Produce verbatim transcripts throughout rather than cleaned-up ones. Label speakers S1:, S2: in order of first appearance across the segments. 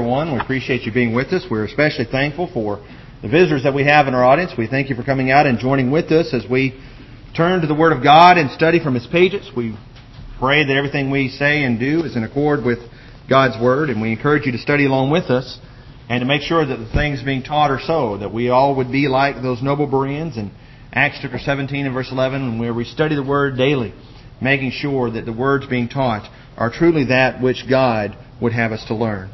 S1: everyone. We appreciate you being with us. We're especially thankful for the visitors that we have in our audience. We thank you for coming out and joining with us as we turn to the Word of God and study from His pages. We pray that everything we say and do is in accord with God's Word, and we encourage you to study along with us and to make sure that the things being taught are so, that we all would be like those noble Bereans in Acts chapter seventeen and verse eleven, where we study the Word daily, making sure that the words being taught are truly that which God would have us to learn.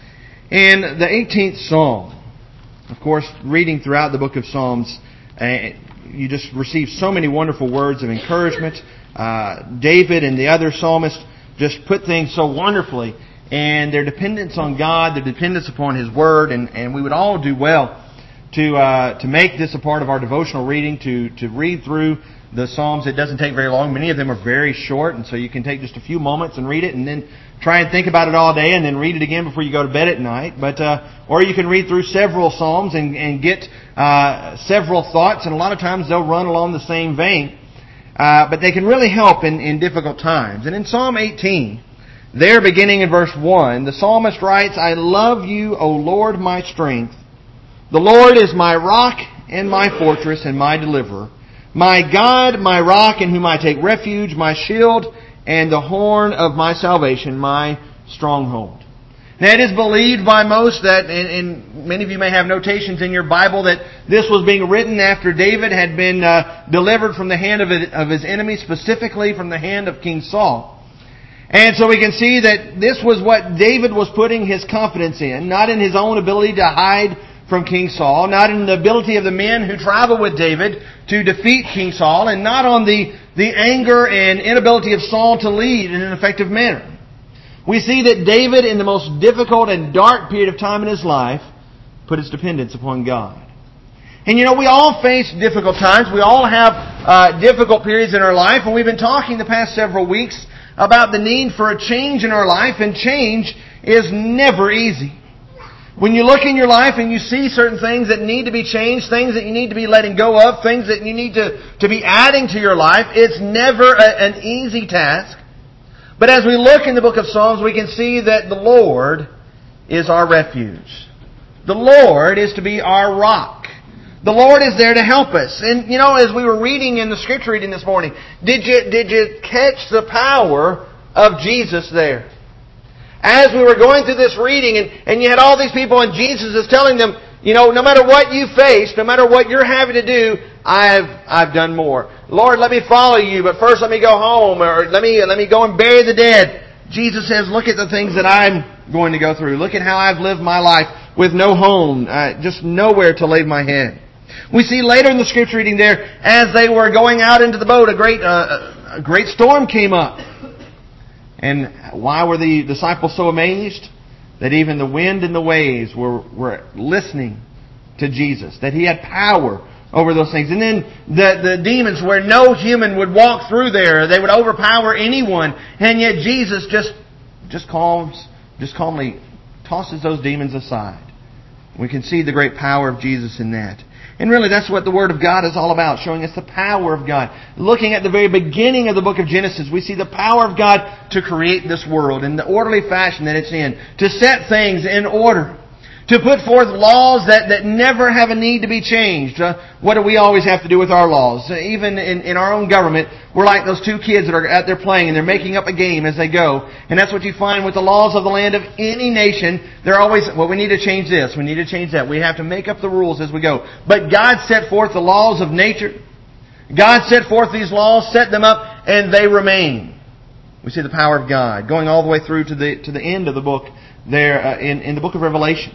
S1: In the eighteenth Psalm, of course, reading throughout the book of Psalms, uh, you just receive so many wonderful words of encouragement. Uh, David and the other psalmists just put things so wonderfully, and their dependence on God, their dependence upon His Word, and, and we would all do well to uh, to make this a part of our devotional reading, to, to read through the Psalms. It doesn't take very long. Many of them are very short, and so you can take just a few moments and read it, and then try and think about it all day, and then read it again before you go to bed at night. But uh, or you can read through several Psalms and, and get uh, several thoughts, and a lot of times they'll run along the same vein. Uh, but they can really help in, in difficult times. And in Psalm eighteen, there beginning in verse one, the psalmist writes, "I love you, O Lord, my strength. The Lord is my rock and my fortress and my deliverer. My God, my rock in whom I take refuge, my shield and the horn of my salvation, my stronghold." Now, it is believed by most that, and, and many of you may have notations in your Bible, that this was being written after David had been uh, delivered from the hand of, it, of his enemy, specifically from the hand of King Saul. And so we can see that this was what David was putting his confidence in, not in his own ability to hide from King Saul, not in the ability of the men who traveled with David to defeat King Saul, and not on the, the anger and inability of Saul to lead in an effective manner. We see that David, in the most difficult and dark period of time in his life, put his dependence upon God. And you know, we all face difficult times. We all have uh, difficult periods in our life, and we've been talking the past several weeks about the need for a change in our life, and change is never easy. When you look in your life and you see certain things that need to be changed, things that you need to be letting go of, things that you need to, to be adding to your life, it's never a, an easy task. But as we look in the book of Psalms, we can see that the Lord is our refuge. The Lord is to be our rock. The Lord is there to help us. And you know, as we were reading in the scripture reading this morning, did you, did you catch the power of Jesus there? As we were going through this reading, and, and you had all these people, and Jesus is telling them, you know, no matter what you face, no matter what you're having to do, I've I've done more. Lord, let me follow you, but first let me go home, or let me let me go and bury the dead. Jesus says, look at the things that I'm going to go through. Look at how I've lived my life with no home, uh, just nowhere to lay my head. We see later in the scripture reading there, as they were going out into the boat, a great uh, a great storm came up. And why were the disciples so amazed? That even the wind and the waves were, were listening to Jesus. That He had power over those things. And then the, the demons, where no human would walk through there, they would overpower anyone. And yet Jesus just just calms, just calmly tosses those demons aside. We can see the great power of Jesus in that. And really, that's what the Word of God is all about, showing us the power of God. Looking at the very beginning of the book of Genesis, we see the power of God to create this world in the orderly fashion that it's in, to set things in order, to put forth laws that, that never have a need to be changed. Uh, what do we always have to do with our laws? Uh, even in, in our own government, we're like those two kids that are out there playing, and they're making up a game as they go. And that's what you find with the laws of the land of any nation. They're always, well, we need to change this, we need to change that. We have to make up the rules as we go. But God set forth the laws of nature. God set forth these laws, set them up, and they remain. We see the power of God going all the way through to the to the end of the book there uh, in, in the book of Revelation.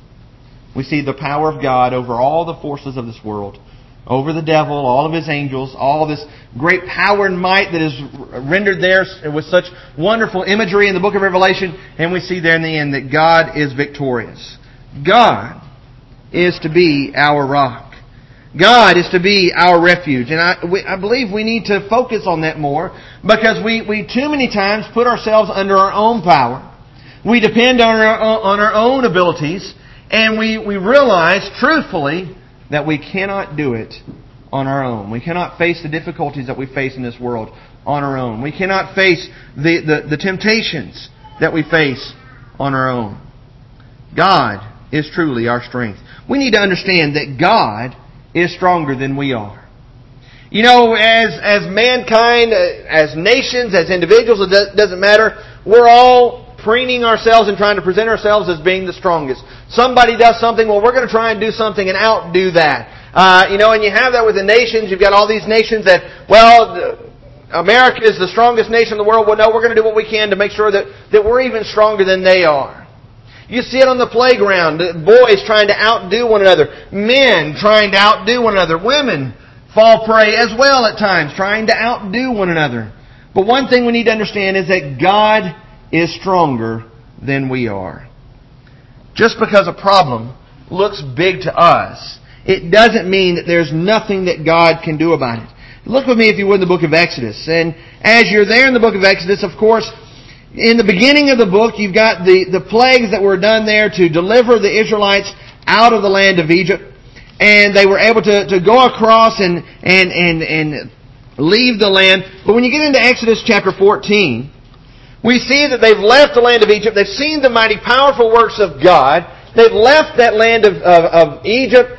S1: We see the power of God over all the forces of this world, over the devil, all of his angels, all this great power and might that is rendered there with such wonderful imagery in the book of Revelation. And we see there in the end that God is victorious. God is to be our rock. God is to be our refuge. And I, we, I believe we need to focus on that more, because we, we too many times put ourselves under our own power. We depend on our, on our own abilities. And we, we realize, truthfully, that we cannot do it on our own. We cannot face the difficulties that we face in this world on our own. We cannot face the, the, the temptations that we face on our own. God is truly our strength. We need to understand that God is stronger than we are. You know, as as mankind, as nations, as individuals, it doesn't matter. We're all preening ourselves and trying to present ourselves as being the strongest. Somebody does something, well, we're going to try and do something and outdo that. Uh, you know, and you have that with the nations. You've got all these nations that, well, America is the strongest nation in the world. Well, no, we're going to do what we can to make sure that, that we're even stronger than they are. You see it on the playground. Boys trying to outdo one another. Men trying to outdo one another. Women fall prey as well at times, trying to outdo one another. But one thing we need to understand is that God is stronger than we are. Just because a problem looks big to us, it doesn't mean that there's nothing that God can do about it. Look with me, if you would, in the book of Exodus. And as you're there in the book of Exodus, of course, in the beginning of the book, you've got the, the plagues that were done there to deliver the Israelites out of the land of Egypt. And they were able to, to go across and, and, and, and leave the land. But when you get into Exodus chapter fourteen, we see that they've left the land of Egypt. They've seen the mighty, powerful works of God. They've left that land of, of, of Egypt.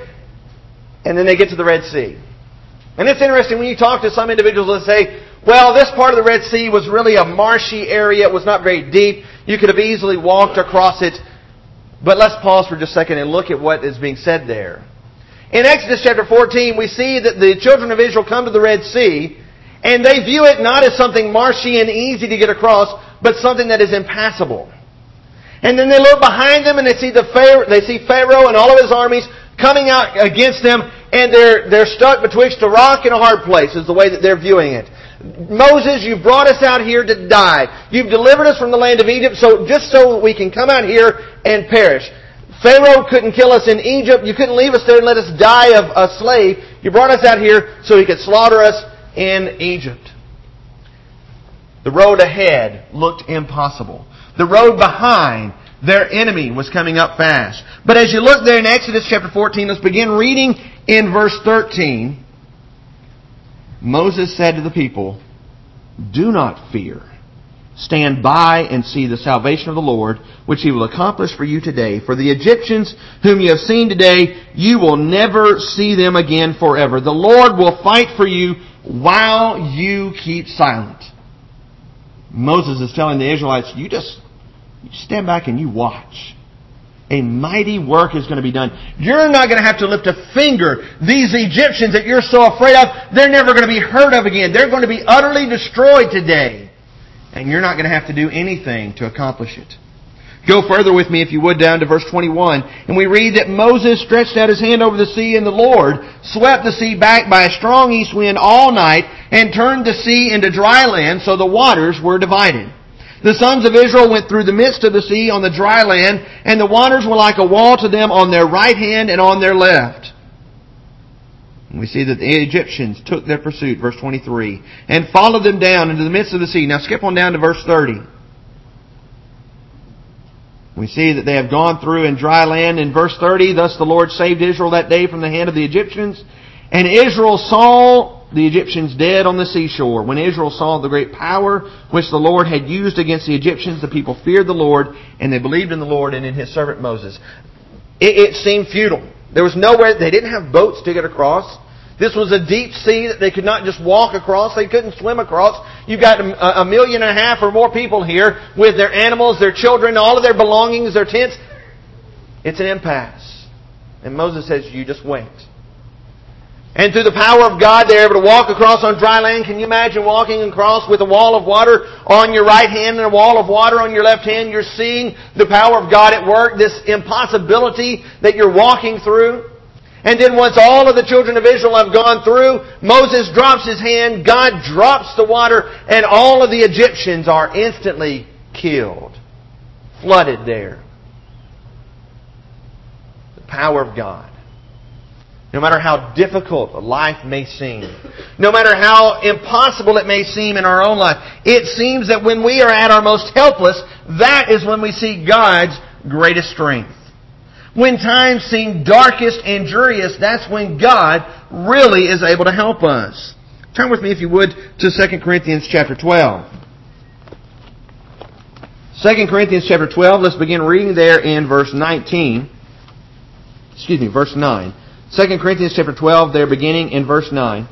S1: And then they get to the Red Sea. And it's interesting when you talk to some individuals that say, well, this part of the Red Sea was really a marshy area. It was not very deep. You could have easily walked across it. But let's pause for just a second and look at what is being said there. In Exodus chapter fourteen, we see that the children of Israel come to the Red Sea, and they view it not as something marshy and easy to get across, but something that is impassable. And then they look behind them and they see the Pharaoh, they see Pharaoh and all of his armies coming out against them, and they're they're stuck betwixt a rock and a hard place, is the way that they're viewing it. Moses, you've brought us out here to die. You've delivered us from the land of Egypt, so just so we can come out here and perish. Pharaoh couldn't kill us in Egypt. You couldn't leave us there and let us die of a slave. You brought us out here so He could slaughter us in Egypt. The road ahead looked impossible. The road behind, their enemy, was coming up fast. But as you look there in Exodus chapter fourteen, let's begin reading in verse thirteen. Moses said to the people, "Do not fear. Stand by and see the salvation of the Lord, which He will accomplish for you today. For the Egyptians whom you have seen today, you will never see them again forever. The Lord will fight for you while you keep silent." Moses is telling the Israelites, you just you stand back and you watch. A mighty work is going to be done. You're not going to have to lift a finger. These Egyptians that you're so afraid of, they're never going to be heard of again. They're going to be utterly destroyed today. And you're not going to have to do anything to accomplish it. Go further with me, if you would, down to verse twenty-one. And we read that Moses stretched out his hand over the sea, and the Lord swept the sea back by a strong east wind all night, and turned the sea into dry land, so the waters were divided. The sons of Israel went through the midst of the sea on the dry land, and the waters were like a wall to them on their right hand and on their left. And we see that the Egyptians took their pursuit, verse twenty-three, and followed them down into the midst of the sea. Now skip on down to verse thirty. We see that they have gone through in dry land. In verse thirty, thus the Lord saved Israel that day from the hand of the Egyptians. And Israel saw the Egyptians dead on the seashore. When Israel saw the great power which the Lord had used against the Egyptians, the people feared the Lord, and they believed in the Lord and in His servant Moses. It, it seemed futile. There was nowhere, they didn't have boats to get across. This was a deep sea that they could not just walk across. They couldn't swim across. You've got a, a million and a half or more people here with their animals, their children, all of their belongings, their tents. It's an impasse. And Moses says, you just wait. And through the power of God, they're able to walk across on dry land. Can you imagine walking across with a wall of water on your right hand and a wall of water on your left hand? You're seeing the power of God at work, this impossibility that you're walking through. And then once all of the children of Israel have gone through, Moses drops his hand, God drops the water, and all of the Egyptians are instantly killed. Flooded there. The power of God. No matter how difficult life may seem, no matter how impossible it may seem in our own life, it seems that when we are at our most helpless, that is when we see God's greatest strength. When times seem darkest and dreariest, that's when God really is able to help us. Turn with me, if you would, to Second Corinthians chapter twelve. Second Corinthians chapter twelve, let's begin reading there in verse nineteen. Excuse me, verse nine. Second Corinthians chapter twelve, there beginning in verse nine.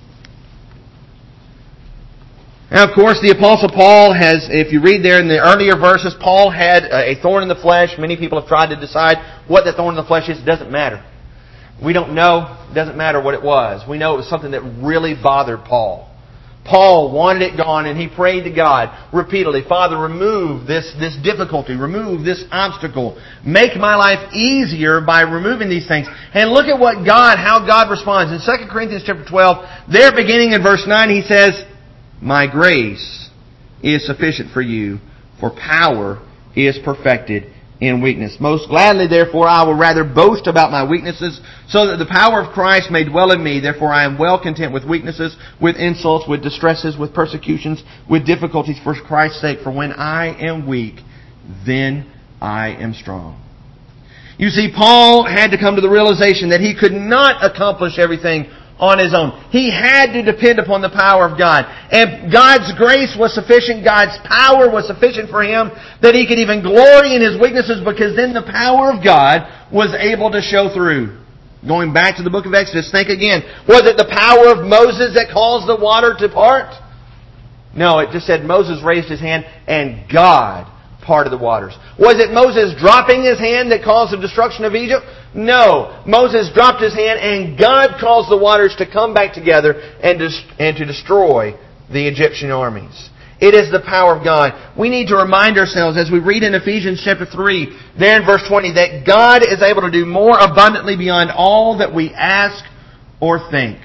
S1: Now, of course, the Apostle Paul has, if you read there in the earlier verses, Paul had a thorn in the flesh. Many people have tried to decide what that thorn in the flesh is. It doesn't matter. We don't know. It doesn't matter what it was. We know it was something that really bothered Paul. Paul wanted it gone, and he prayed to God repeatedly, Father, remove this, this difficulty, remove this obstacle. Make my life easier by removing these things. And look at what God, how God responds. In Second Corinthians chapter twelve, there beginning in verse nine, he says, my grace is sufficient for you, for power is perfected in weakness. Most gladly, therefore, I will rather boast about my weaknesses, so that the power of Christ may dwell in me. Therefore, I am well content with weaknesses, with insults, with distresses, with persecutions, with difficulties for Christ's sake. For when I am weak, then I am strong. You see, Paul had to come to the realization that he could not accomplish everything on his own. He had to depend upon the power of God. And God's grace was sufficient, God's power was sufficient for him, that he could even glory in his weaknesses, because then the power of God was able to show through. Going back to the book of Exodus, think again. Was it the power of Moses that caused the water to part? No, it just said Moses raised his hand and God parted the waters. Was it Moses dropping his hand that caused the destruction of Egypt? No. Moses dropped his hand and God caused the waters to come back together and to, and to destroy the Egyptian armies. It is the power of God. We need to remind ourselves, as we read in Ephesians chapter three, there in verse twenty, that God is able to do more abundantly beyond all that we ask or think.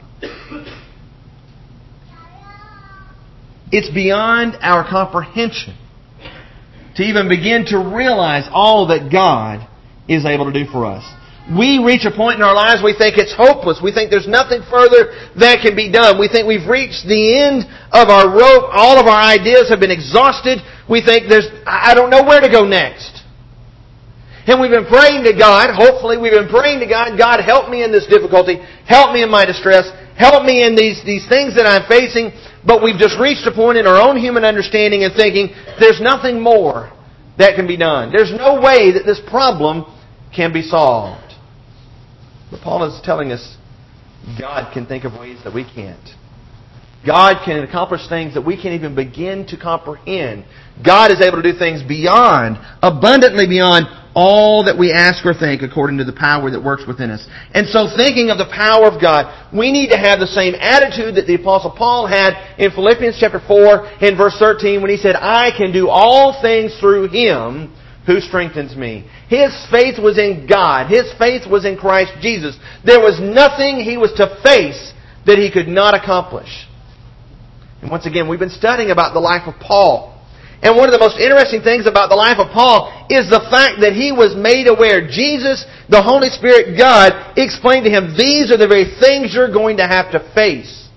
S1: It's beyond our comprehension to even begin to realize all that God is able to do for us. We reach a point in our lives we think it's hopeless. We think there's nothing further that can be done. We think we've reached the end of our rope. All of our ideas have been exhausted. We think there's, I don't know where to go next. And we've been praying to God. Hopefully we've been praying to God. God, help me in this difficulty. Help me in my distress. Help me in these, these things that I'm facing. But we've just reached a point in our own human understanding and thinking, there's nothing more that can be done. There's no way that this problem can be solved. But Paul is telling us, God can think of ways that we can't. God can accomplish things that we can't even begin to comprehend. God is able to do things beyond, abundantly beyond all that we ask or think, according to the power that works within us. And so, thinking of the power of God, we need to have the same attitude that the Apostle Paul had in Philippians chapter four, in verse thirteen, when he said, I can do all things through Him who strengthens me. His faith was in God. His faith was in Christ Jesus. There was nothing he was to face that he could not accomplish. And once again, we've been studying about the life of Paul. And one of the most interesting things about the life of Paul is the fact that he was made aware. Jesus, the Holy Spirit, God, explained to him, these are the very things you're going to have to face.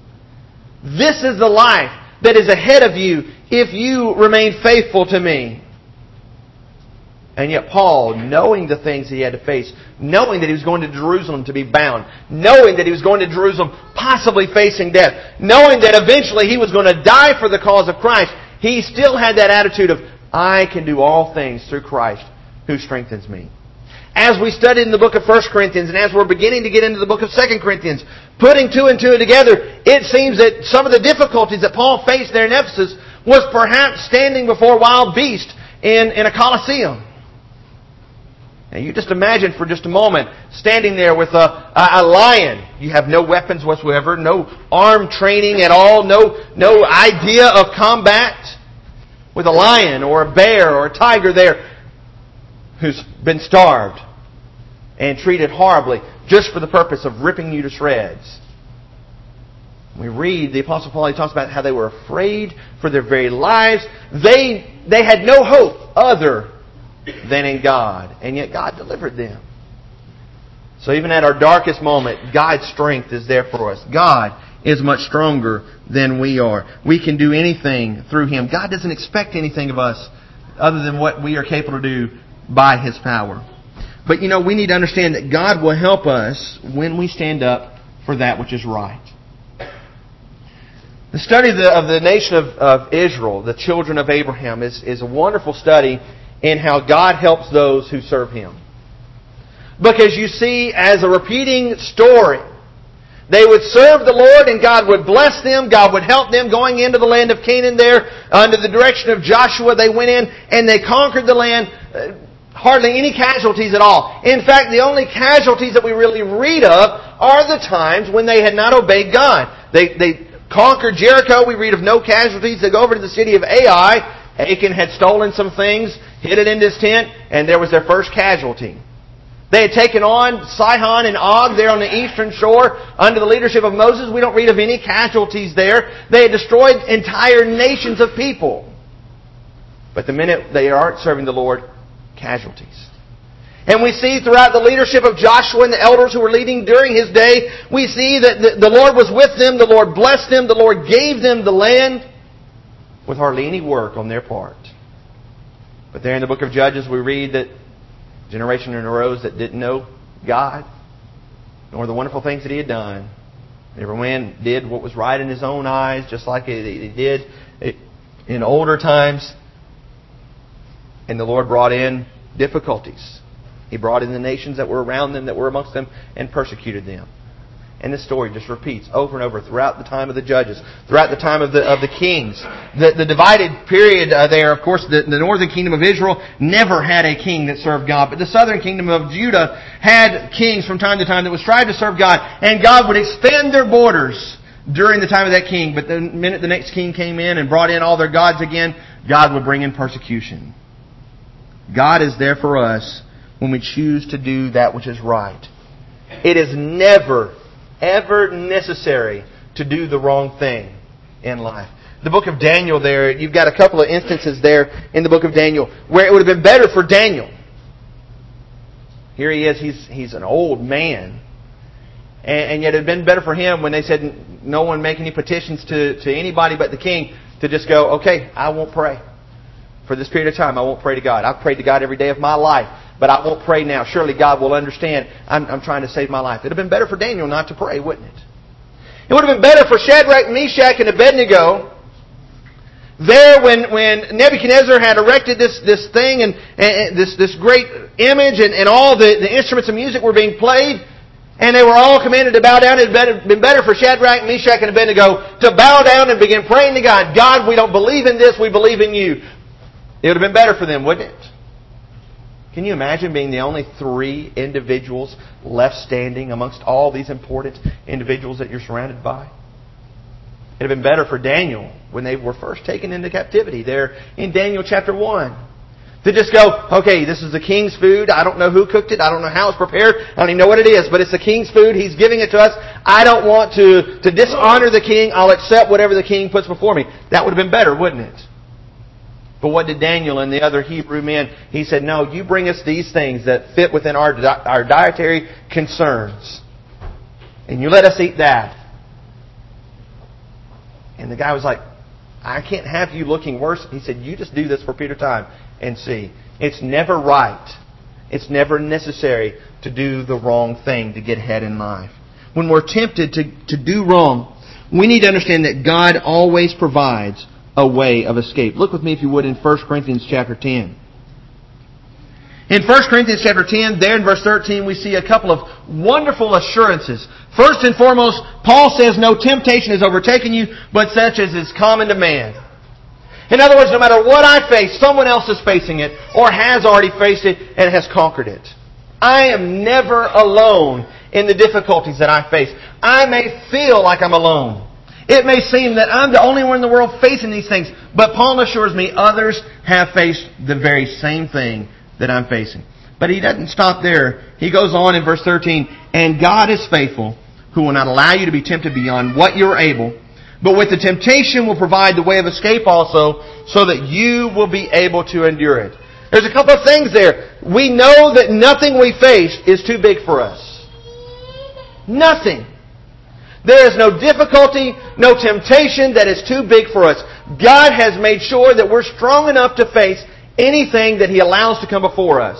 S1: This is the life that is ahead of you if you remain faithful to me. And yet Paul, knowing the things he had to face, knowing that he was going to Jerusalem to be bound, knowing that he was going to Jerusalem possibly facing death, knowing that eventually he was going to die for the cause of Christ, he still had that attitude of, I can do all things through Christ who strengthens me. As we studied in the book of First Corinthians, and as we're beginning to get into the book of Second Corinthians, putting two and two together, it seems that some of the difficulties that Paul faced there in Ephesus was perhaps standing before wild beasts in, in a Colosseum. Now you just imagine for just a moment standing there with a, a, a lion. You have no weapons whatsoever, no arm training at all, no, no idea of combat. With a lion or a bear or a tiger there who's been starved and treated horribly just for the purpose of ripping you to shreds. We read the Apostle Paul, he talks about how they were afraid for their very lives. They, they had no hope other than in God. And yet God delivered them. So even at our darkest moment, God's strength is there for us. God is much stronger than we are. We can do anything through Him. God doesn't expect anything of us other than what we are capable to do by His power. But you know, we need to understand that God will help us when we stand up for that which is right. The study of the, of the nation of, of Israel, the children of Abraham, is, is a wonderful study in how God helps those who serve Him. Because you see, as a repeating story, they would serve the Lord and God would bless them. God would help them going into the land of Canaan there. Under the direction of Joshua, they went in and they conquered the land. Hardly any casualties at all. In fact, the only casualties that we really read of are the times when they had not obeyed God. They, they conquered Jericho. We read of no casualties. They go over to the city of Ai. Achan had stolen some things, hid it in his tent, and there was their first casualty. They had taken on Sihon and Og there on the eastern shore under the leadership of Moses. We don't read of any casualties there. They had destroyed entire nations of people. But the minute they aren't serving the Lord, casualties. And we see throughout the leadership of Joshua and the elders who were leading during his day, we see that the Lord was with them, the Lord blessed them, the Lord gave them the land with hardly any work on their part. But there in the book of Judges we read that generation arose that didn't know God, nor the wonderful things that He had done. Every man did what was right in his own eyes, just like he did in older times. And the Lord brought in difficulties. He brought in the nations that were around them, that were amongst them, and persecuted them. And this story just repeats over and over throughout the time of the judges, throughout the time of the of the kings. The, the divided period uh, there, of course, the, the northern kingdom of Israel never had a king that served God. But the southern kingdom of Judah had kings from time to time that would strive to serve God. And God would expand their borders during the time of that king. But the minute the next king came in and brought in all their gods again, God would bring in persecution. God is there for us when we choose to do that which is right. It is never ever necessary to do the wrong thing in life. The book of Daniel there, you've got a couple of instances there in the book of Daniel where it would have been better for Daniel. Here he is, he's he's an old man. And, and yet it would have been better for him when they said no one make any petitions to, to anybody but the king to just go, okay, I won't pray. For this period of time, I won't pray to God. I've prayed to God every day of my life. But I won't pray now. Surely God will understand. I'm, I'm trying to save my life. It would have been better for Daniel not to pray, wouldn't it? It would have been better for Shadrach, Meshach, and Abednego there when, when Nebuchadnezzar had erected this, this thing and, and this, this great image and, and all the, the instruments of music were being played and they were all commanded to bow down. It would have been better for Shadrach, Meshach, and Abednego to bow down and begin praying to God. God, we don't believe in this. We believe in You. It would have been better for them, wouldn't it? Can you imagine being the only three individuals left standing amongst all these important individuals that you're surrounded by? It would have been better for Daniel when they were first taken into captivity there in Daniel chapter one. To just go, okay, this is the king's food. I don't know who cooked it. I don't know how it's prepared. I don't even know what it is. But it's the king's food. He's giving it to us. I don't want to, to dishonor the king. I'll accept whatever the king puts before me. That would have been better, wouldn't it? But what did Daniel and the other Hebrew men? He said, no, you bring us these things that fit within our, our dietary concerns. And you let us eat that. And the guy was like, I can't have you looking worse. He said, you just do this for a period of time and see. It's never right. It's never necessary to do the wrong thing to get ahead in life. When we're tempted to, to do wrong, we need to understand that God always provides a way of escape. Look with me, if you would, in First Corinthians chapter ten. In First Corinthians chapter ten, there in verse thirteen, we see a couple of wonderful assurances. First and foremost, Paul says, no temptation has overtaken you, but such as is common to man. In other words, no matter what I face, someone else is facing it, or has already faced it, and has conquered it. I am never alone in the difficulties that I face. I may feel like I'm alone. It may seem that I'm the only one in the world facing these things, but Paul assures me others have faced the very same thing that I'm facing. But he doesn't stop there. He goes on in verse thirteen, and God is faithful, who will not allow you to be tempted beyond what you're able, but with the temptation will provide the way of escape also, so that you will be able to endure it. There's a couple of things there. We know that nothing we face is too big for us. Nothing. There is no difficulty, no temptation that is too big for us. God has made sure that we're strong enough to face anything that He allows to come before us.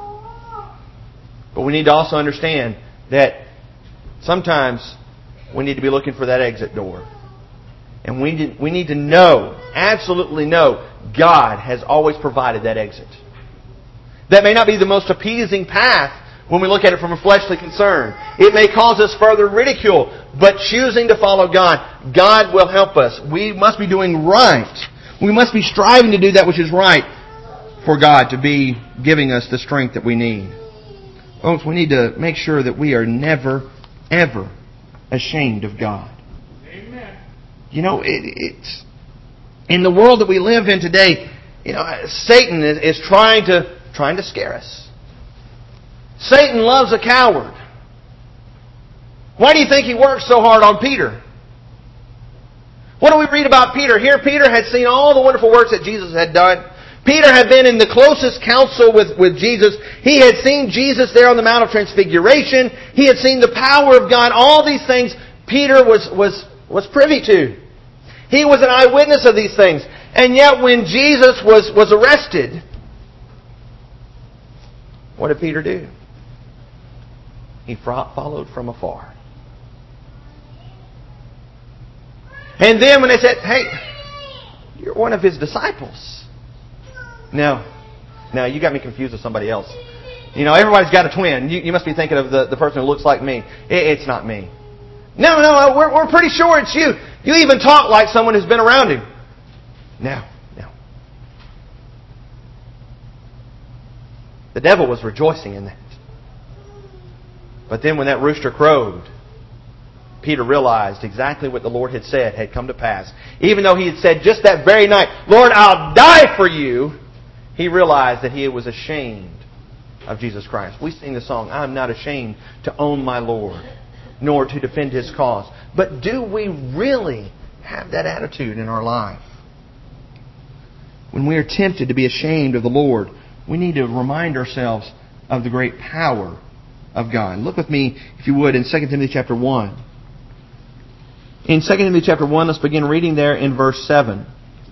S1: But we need to also understand that sometimes we need to be looking for that exit door. And we need, we need to know, absolutely know, God has always provided that exit. That may not be the most appeasing path when we look at it from a fleshly concern. It may cause us further ridicule, but choosing to follow God, God will help us. We must be doing right. We must be striving to do that which is right for God to be giving us the strength that we need. Folks, we need to make sure that we are never, ever ashamed of God. Amen. You know, it, it's in the world that we live in today, you know, Satan is, is trying to trying to scare us. Satan loves a coward. Why do you think he worked so hard on Peter? What do we read about Peter? Here Peter had seen all the wonderful works that Jesus had done. Peter had been in the closest counsel with, with Jesus. He had seen Jesus there on the Mount of Transfiguration. He had seen the power of God. All these things Peter was, was, was privy to. He was an eyewitness of these things. And yet when Jesus was, was arrested, what did Peter do? He followed from afar. And then when they said, hey, you're one of His disciples. No. No, you got me confused with somebody else. You know, everybody's got a twin. You, you must be thinking of the, the person who looks like me. It, it's not me. No, no, we're, we're pretty sure it's you. You even talk like someone who's been around Him. No, no. The devil was rejoicing in that. But then when that rooster crowed, Peter realized exactly what the Lord had said had come to pass. Even though he had said just that very night, Lord, I'll die for you, he realized that he was ashamed of Jesus Christ. We sing the song, I'm not ashamed to own my Lord, nor to defend His cause. But do we really have that attitude in our life? When we are tempted to be ashamed of the Lord, we need to remind ourselves of the great power of God. Look with me, if you would, in Second Timothy chapter one. In Second Timothy chapter one, let's begin reading there in verse seven.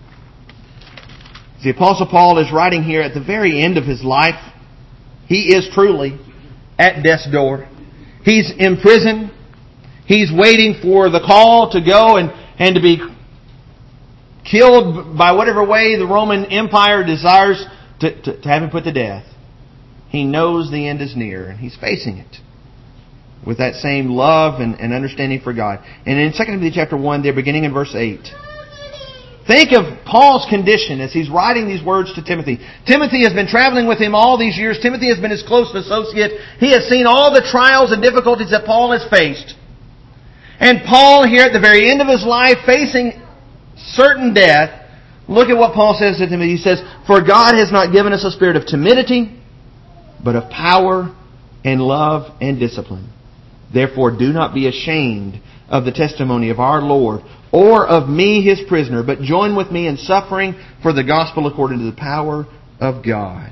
S1: The Apostle Paul is writing here at the very end of his life. He is truly at death's door. He's in prison. He's waiting for the call to go and, and to be killed by whatever way the Roman Empire desires to, to, to have him put to death. He knows the end is near, and he's facing it with that same love and, and understanding for God. And in Second Timothy chapter one, there, beginning in verse eight, think of Paul's condition as he's writing these words to Timothy. Timothy has been traveling with him all these years. Timothy has been his close associate. He has seen all the trials and difficulties that Paul has faced. And Paul, here at the very end of his life, facing certain death, look at what Paul says to Timothy. He says, for God has not given us a spirit of timidity, but of power and love and discipline. Therefore, do not be ashamed of the testimony of our Lord, or of me, His prisoner, but join with me in suffering for the gospel according to the power of God.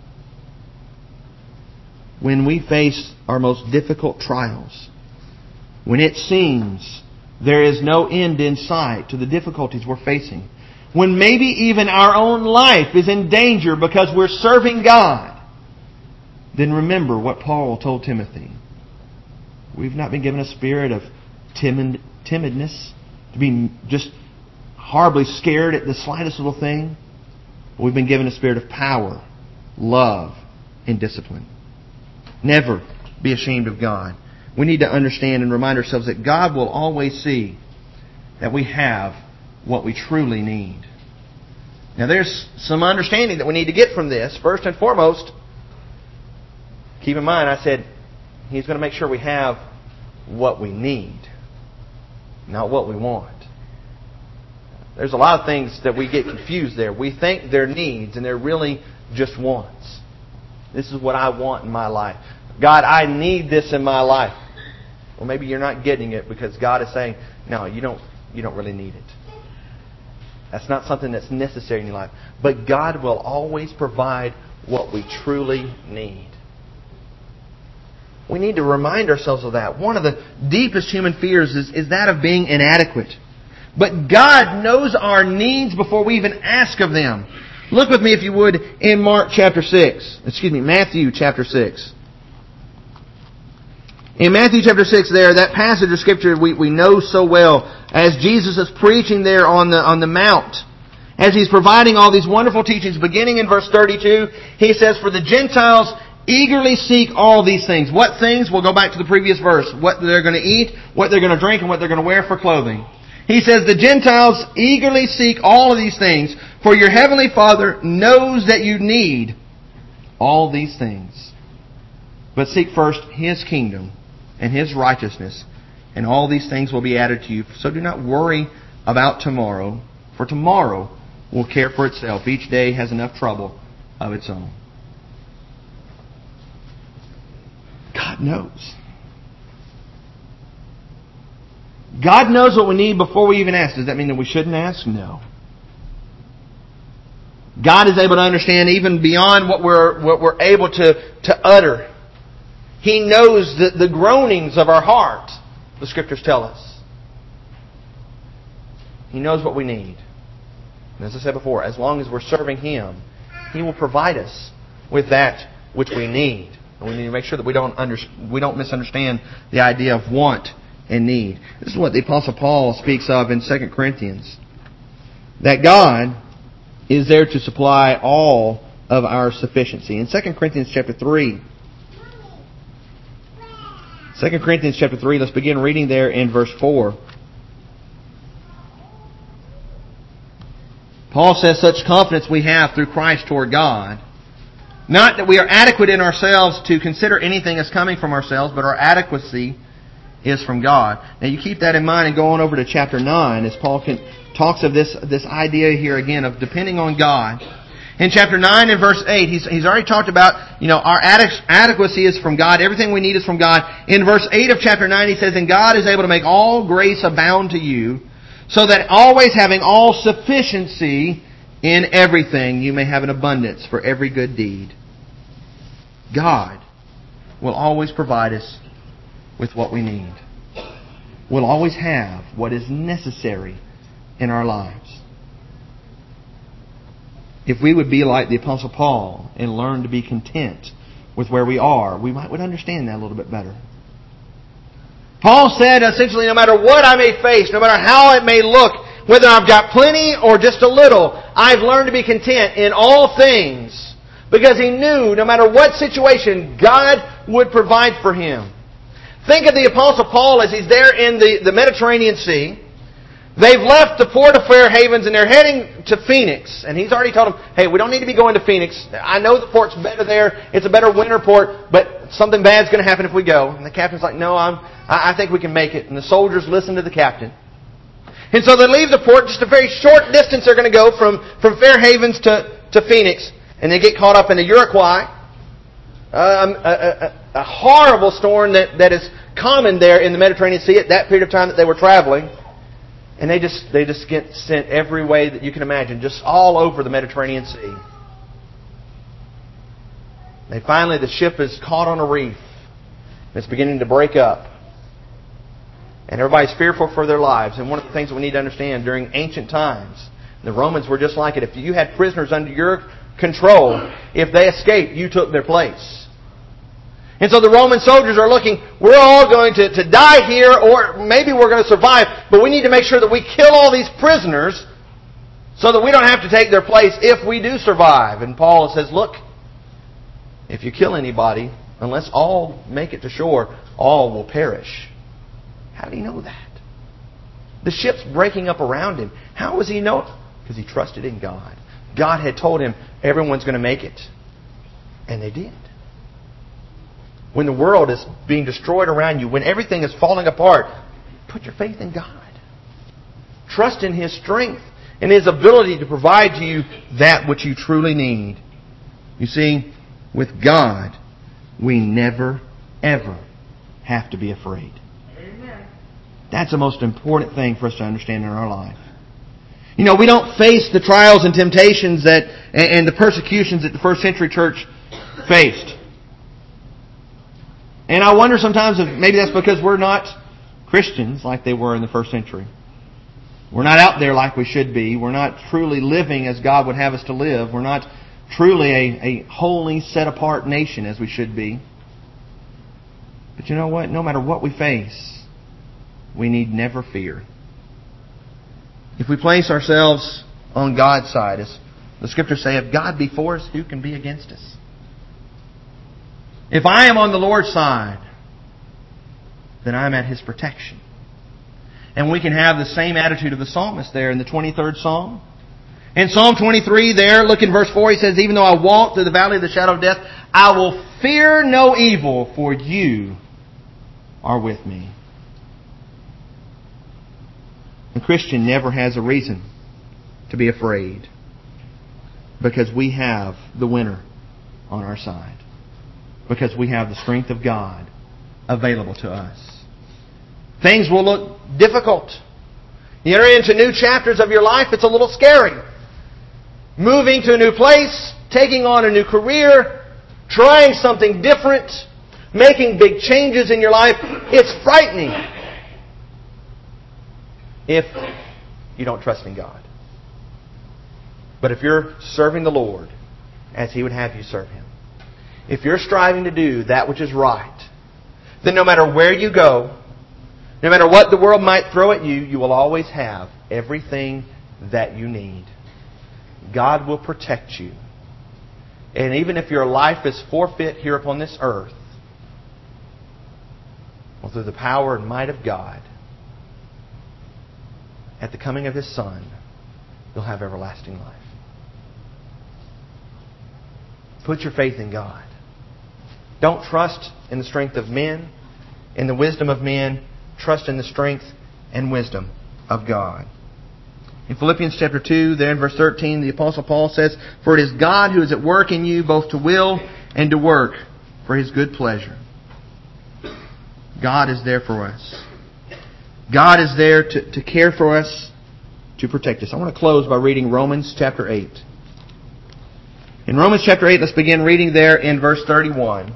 S1: When we face our most difficult trials, when it seems there is no end in sight to the difficulties we're facing, when maybe even our own life is in danger because we're serving God, then remember what Paul told Timothy. We've not been given a spirit of timid, timidness, to be just horribly scared at the slightest little thing. We've been given a spirit of power, love, and discipline. Never be ashamed of God. We need to understand and remind ourselves that God will always see that we have what we truly need. Now there's some understanding that we need to get from this. First and foremost, keep in mind, I said, He's going to make sure we have what we need, not what we want. There's a lot of things that we get confused there. We think they're needs, and they're really just wants. This is what I want in my life. God, I need this in my life. Well, maybe you're not getting it because God is saying, no, you don't, you don't really need it. That's not something that's necessary in your life. But God will always provide what we truly need. We need to remind ourselves of that. One of the deepest human fears is, is that of being inadequate. But God knows our needs before we even ask of them. Look with me, if you would, in Mark chapter six. Excuse me, Matthew chapter six. In Matthew chapter six there, that passage of Scripture we, we know so well, as Jesus is preaching there on the, on the Mount, as He's providing all these wonderful teachings, beginning in verse thirty-two, He says, "For the Gentiles eagerly seek all these things." What things? We'll go back to the previous verse. What they're going to eat, what they're going to drink, and what they're going to wear for clothing. He says, "The Gentiles eagerly seek all of these things, for your heavenly Father knows that you need all these things. But seek first His kingdom and His righteousness, and all these things will be added to you. So do not worry about tomorrow, for tomorrow will care for itself. Each day has enough trouble of its own." God knows. God knows what we need before we even ask. Does that mean that we shouldn't ask? No. God is able to understand even beyond what we're what we're able to, to utter. He knows the, the groanings of our heart, the Scriptures tell us. He knows what we need. And as I said before, as long as we're serving Him, He will provide us with that which we need. And we need to make sure that we don't under, we don't misunderstand the idea of want and need. This is what the Apostle Paul speaks of in Second Corinthians. That God is there to supply all of our sufficiency. In Second Corinthians chapter three, Second Corinthians chapter three, let's begin reading there in verse four. Paul says, "Such confidence we have through Christ toward God. Not that we are adequate in ourselves to consider anything as coming from ourselves, but our adequacy is from God." Now you keep that in mind and go on over to chapter nine as Paul can, talks of this, this idea here again of depending on God. In chapter nine and verse eight, he's, he's already talked about, you know, our adequacy is from God. Everything we need is from God. In verse eight of chapter nine, he says, "And God is able to make all grace abound to you, so that always having all sufficiency in everything, you may have an abundance for every good deed." God will always provide us with what we need. We'll always have what is necessary in our lives. If we would be like the Apostle Paul and learn to be content with where we are, we might would understand that a little bit better. Paul said essentially, no matter what I may face, no matter how it may look, whether I've got plenty or just a little, I've learned to be content in all things, because he knew no matter what situation, God would provide for him. Think of the Apostle Paul as he's there in the, the Mediterranean Sea. They've left the port of Fair Havens and they're heading to Phoenix. And he's already told them, hey, we don't need to be going to Phoenix. I know the port's better there. It's a better winter port, but something bad's going to happen if we go. And the captain's like, no, I'm, I think we can make it. And the soldiers listen to the captain. And so they leave the port. Just a very short distance they're going to go from, from Fair Havens to, to Phoenix. And they get caught up in the Iroquois. Um, a, a, a horrible storm that, that is common there in the Mediterranean Sea at that period of time that they were traveling. And they just they just get sent every way that you can imagine, just all over the Mediterranean Sea. They finally, the ship is caught on a reef. And it's beginning to break up. And everybody's fearful for their lives. And one of the things that we need to understand, during ancient times, the Romans were just like it. If you had prisoners under your control, if they escaped, you took their place. And so the Roman soldiers are looking, we're all going to, to die here, or maybe we're going to survive, but we need to make sure that we kill all these prisoners so that we don't have to take their place if we do survive. And Paul says, look, if you kill anybody, unless all make it to shore, all will perish. How did he know that? The ship's breaking up around him. How does he know? Because he trusted in God. God had told him everyone's going to make it. And they did. When the world is being destroyed around you, when everything is falling apart, put your faith in God. Trust in His strength and His ability to provide to you that which you truly need. You see, with God, we never, ever have to be afraid. Amen. That's the most important thing for us to understand in our life. You know, we don't face the trials and temptations that and the persecutions that the first century church faced. And I wonder sometimes if maybe that's because we're not Christians like they were in the first century. We're not out there like we should be. We're not truly living as God would have us to live. We're not truly a, a holy, set-apart nation as we should be. But you know what? No matter what we face, we need never fear. If we place ourselves on God's side, as the Scriptures say, if God be for us, who can be against us? If I am on the Lord's side, then I am at His protection. And we can have the same attitude of the psalmist there in the twenty-third Psalm. In Psalm twenty-three there, look in verse four, he says, even though I walk through the valley of the shadow of death, I will fear no evil, for you are with me. The Christian never has a reason to be afraid, because we have the winner on our side. Because we have the strength of God available to us. Things will look difficult. You enter into new chapters of your life, it's a little scary. Moving to a new place, taking on a new career, trying something different, making big changes in your life, it's frightening if you don't trust in God. But if you're serving the Lord as He would have you serve Him, if you're striving to do that which is right, then no matter where you go, no matter what the world might throw at you, you will always have everything that you need. God will protect you. And even if your life is forfeit here upon this earth, well, through the power and might of God, at the coming of His Son, you'll have everlasting life. Put your faith in God. Don't trust in the strength of men, in the wisdom of men. Trust in the strength and wisdom of God. In Philippians chapter two, there in verse thirteen, the Apostle Paul says, for it is God who is at work in you both to will and to work for His good pleasure. God is there for us. God is there to, to care for us, to protect us. I want to close by reading Romans chapter eight. In Romans chapter eight, let's begin reading there in verse thirty-one.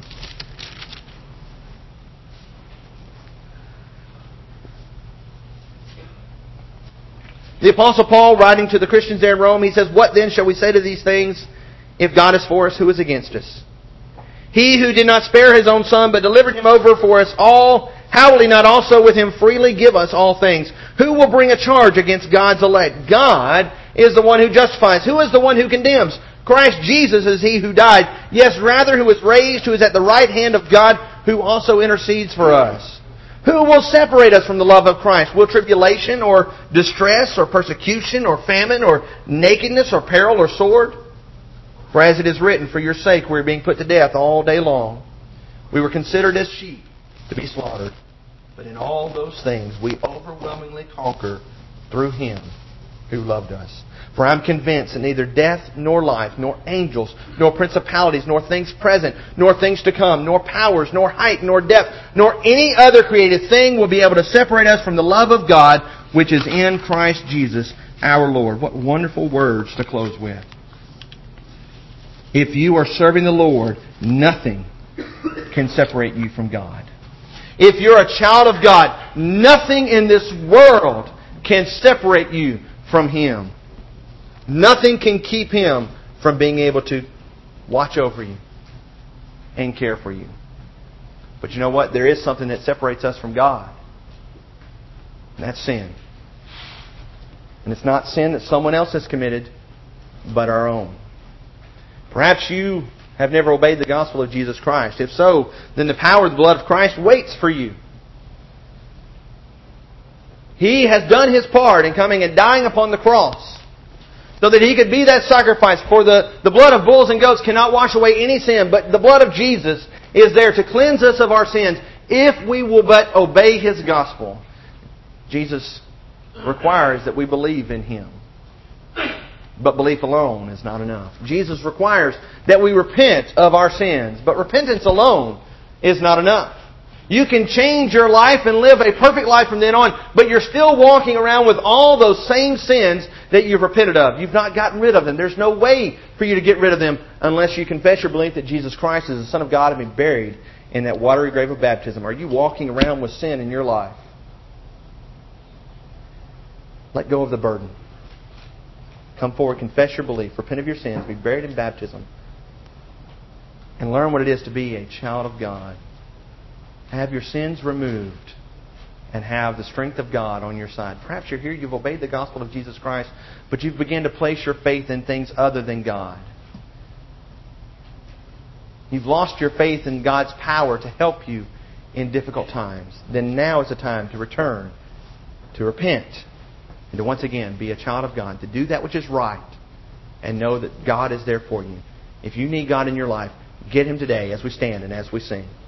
S1: The Apostle Paul, writing to the Christians there in Rome, he says, what then shall we say to these things? If God is for us, who is against us? He who did not spare His own Son, but delivered Him over for us all, how will He not also with Him freely give us all things? Who will bring a charge against God's elect? God is the one who justifies. Who is the one who condemns? Christ Jesus is He who died. Yes, rather, who was raised, who is at the right hand of God, who also intercedes for us. Who will separate us from the love of Christ? Will tribulation or distress or persecution or famine or nakedness or peril or sword? For as it is written, for your sake we are being put to death all day long. We were considered as sheep to be slaughtered. But in all those things we overwhelmingly conquer through Him who loved us. For I am convinced that neither death nor life, nor angels, nor principalities, nor things present, nor things to come, nor powers, nor height, nor depth, nor any other created thing will be able to separate us from the love of God which is in Christ Jesus our Lord. What wonderful words to close with. If you are serving the Lord, nothing can separate you from God. If you're a child of God, nothing in this world can separate you from Him. Nothing can keep Him from being able to watch over you and care for you. But you know what? There is something that separates us from God. And that's sin. And it's not sin that someone else has committed, but our own. Perhaps you have never obeyed the gospel of Jesus Christ. If so, then the power of the blood of Christ waits for you. He has done His part in coming and dying upon the cross, so that He could be that sacrifice. For the, the blood of bulls and goats cannot wash away any sin, but the blood of Jesus is there to cleanse us of our sins if we will but obey His gospel. Jesus requires that we believe in Him. But belief alone is not enough. Jesus requires that we repent of our sins, but repentance alone is not enough. You can change your life and live a perfect life from then on, but you're still walking around with all those same sins that you've repented of. You've not gotten rid of them. There's no way for you to get rid of them unless you confess your belief that Jesus Christ is the Son of God and be buried in that watery grave of baptism. Are you walking around with sin in your life? Let go of the burden. Come forward, confess your belief, repent of your sins, be buried in baptism, and learn what it is to be a child of God. have your sins removed, and have the strength of God on your side. Perhaps you're here, you've obeyed the gospel of Jesus Christ, but you've begun to place your faith in things other than God. You've lost your faith in God's power to help you in difficult times. Then now is the time to return, to repent, and to once again be a child of God, to do that which is right, and know that God is there for you. If you need God in your life, get Him today as we stand and as we sing.